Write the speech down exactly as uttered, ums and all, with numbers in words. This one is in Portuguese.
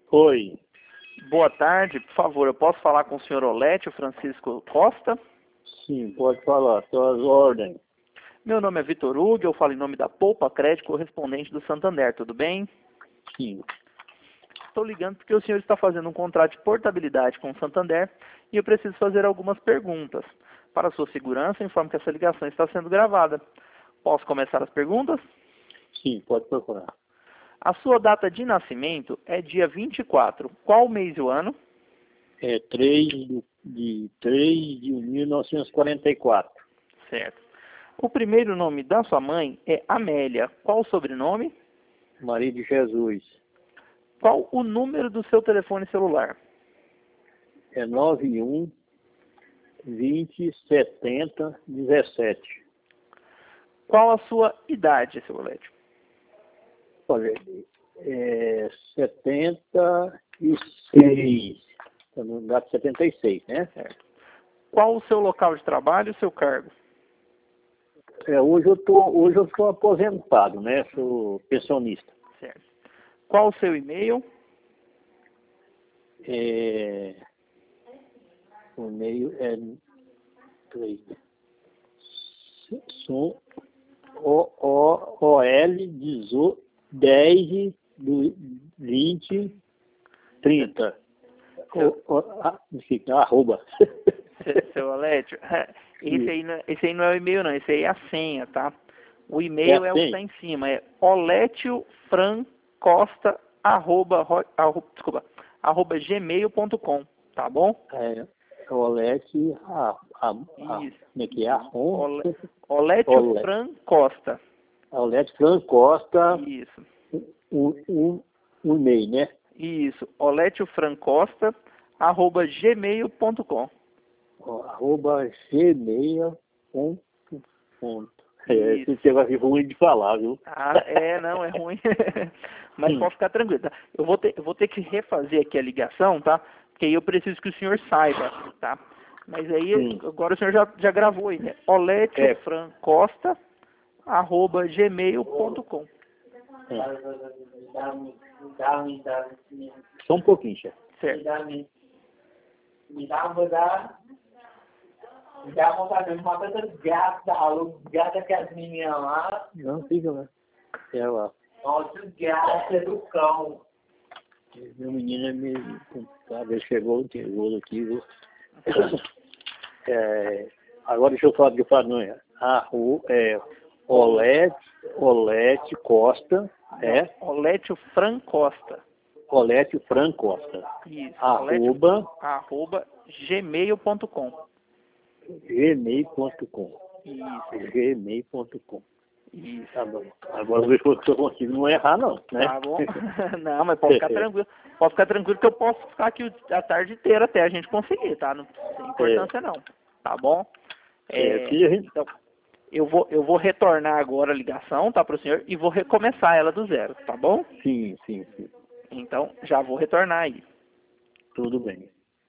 Oi. Boa tarde, por favor, eu posso falar com o senhor Olétio Francisco Costa? Sim, pode falar, suas ordens. Meu nome é Vitor Hugo, eu falo em nome da Poupa Crédito, correspondente do Santander, tudo bem? Sim. Estou ligando porque o senhor está fazendo um contrato de portabilidade com o Santander e eu preciso fazer algumas perguntas. Para sua segurança, informo que essa ligação está sendo gravada. Posso começar as perguntas? Sim, pode procurar. A sua data de nascimento é dia vinte e quatro. Qual mês e o ano? É três de, de três de mil novecentos e quarenta e quatro. Certo. O primeiro nome da sua mãe é Amélia. Qual o sobrenome? Maria de Jesus. Qual o número do seu telefone celular? É nove um vinte setenta dezessete. Qual a sua idade, seu Olétio? Olha, é setenta e seis. No lugar de setenta e seis, né? Certo. Qual o seu local de trabalho e seu cargo? É, hoje eu tô, hoje eu estou aposentado, né? Sou pensionista. Certo. Qual o seu e-mail? É, o e-mail é Sou O O O L dez do vinte trinta. O, o, a, fica, arroba. Seu Olétio, esse aí, não, esse aí não é o e-mail não, esse aí é a senha, tá? O e-mail é, é o que está em cima, é oletiofrancosta, arroba, arroba, desculpa, arroba gmail ponto com, tá bom? É, Olete, a, a, a, como é que é? Arrom, Olétio Fran Costa. Olete Fran Costa. Isso. Um, um, um e-mail, né? Isso, oletiofrancosta, arroba gmail ponto com. Arroba gmail ponto com. É, esse negócio é ruim de falar, viu? Ah, é, não, é ruim. Mas hum. pode ficar tranquilo, tá? Eu vou ter, eu vou ter que refazer aqui a ligação, tá? Porque aí eu preciso que o senhor saiba, tá? Mas aí, hum. agora o senhor já, já gravou aí, né? oletiofrancosta, arroba gmail ponto com. Hum. Só um pouquinho, chefe. Certo. Me dá uma da... Me dá vontade de matar tantos gatos da rua, gato que as meninas lá. Não, fica lá. É lá. Nossa, o gato é do cão. Meu menino é meio complicado. Ele chegou, chegou aqui, viu? É, agora deixa eu falar de falar, a rua é Olete, Olete Costa, é? Olétio Fran Costa. Olétio Fran Costa. Isso. Arroba, arroba gmail ponto com. gmail ponto com. Isso. gmail ponto com. Isso. Tá bom. Agora eu vejo que eu consigo não errar, não, né? Tá bom. Não, mas pode ficar tranquilo. Pode ficar tranquilo que eu posso ficar aqui a tarde inteira até a gente conseguir, tá? Não tem importância, é. não. Tá bom? É, é, gente... Então, eu vou, eu vou retornar agora a ligação, tá, pro senhor, e vou recomeçar ela do zero, tá bom? Sim, sim, sim. Então, já vou retornar aí. Tudo bem.